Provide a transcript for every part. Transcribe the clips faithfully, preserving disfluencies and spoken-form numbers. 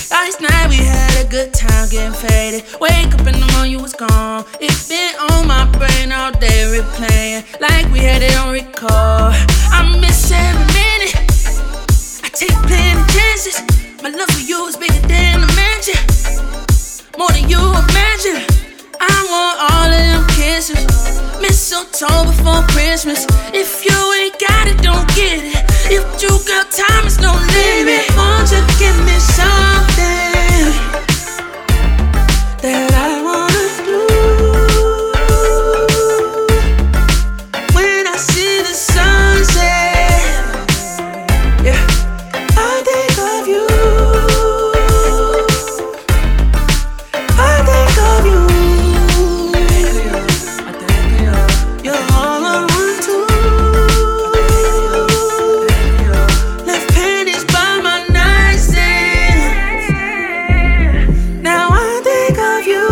Last night we had a good time getting faded. Wake up in the morning, you was gone. It's been on my brain all day, replaying like we had it on record. I miss every minute. I take plenty chances. My love for you is bigger than a mansion, more than you imagine. I want all of them kisses, mistletoe before Christmas. If you ain't got it, don't get it. If you got time, it's no limit. Won't you give me something that I wanna do? When I see the sunset, yeah, I think of you. I think of you. You're all I want to. Left panties by my nightstand. Now I think of you.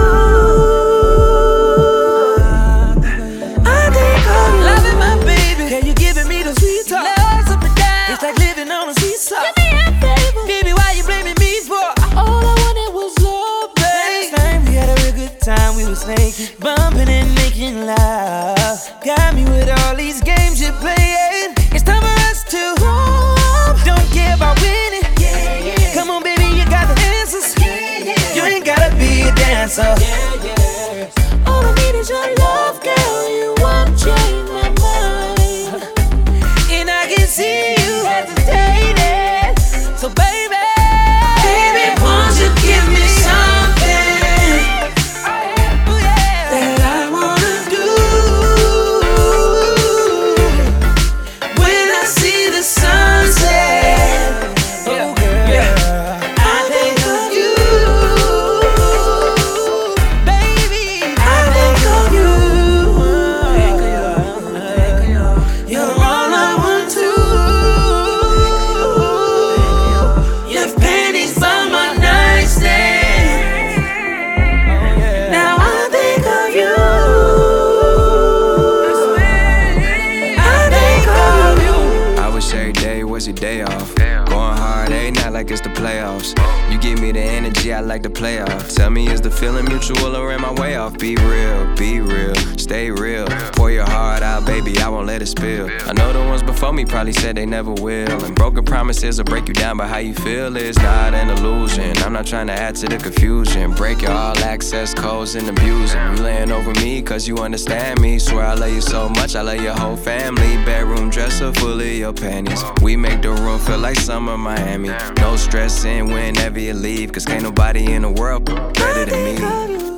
I think of you. Loving my baby, can you giving me the sweet talk? Love's up and down, it's like living on a seesaw. Give me a favor, Baby, why you blaming me for? all I wanted was love, babe. Last time we had a real good time, we was naked, bumping and making love. Got me with all these games you're playing. It's time for us to roam. Don't care about winning. Yeah, yeah. Come on, baby, you got the answers. Yeah, yeah. You ain't gotta be a dancer. Yeah, yeah. All I need is your love, girl. You won't change my mind. And I can see you hesitating. So, baby, Baby, won't you give me something oh, yeah. that I wanna do? When I see the sunset, Oh, girl. I think of you. Baby, I think of you. You're all I want to. Left panties by my nightstand. Now I think of you. I think of you. I wish every day was your day off. Going hard every night like it's the playoffs. You give me the energy I like to play off. Tell me, is the feeling mutual or am I way off? Be real, be real, stay real. Pour your heart out, baby, I won't let it spill. I know the ones before me probably said they never will. And broken promises will break you down, but how you feel is not an illusion. I'm not trying to add to the confusion. Break your all access codes and abuse them. You laying over me cause you understand me. Swear I love you so much, I love your whole family. Bedroom dresser full of your panties. We make the room feel like summer Miami. No stressing whenever you leave, cause can't nobody in the world better than me.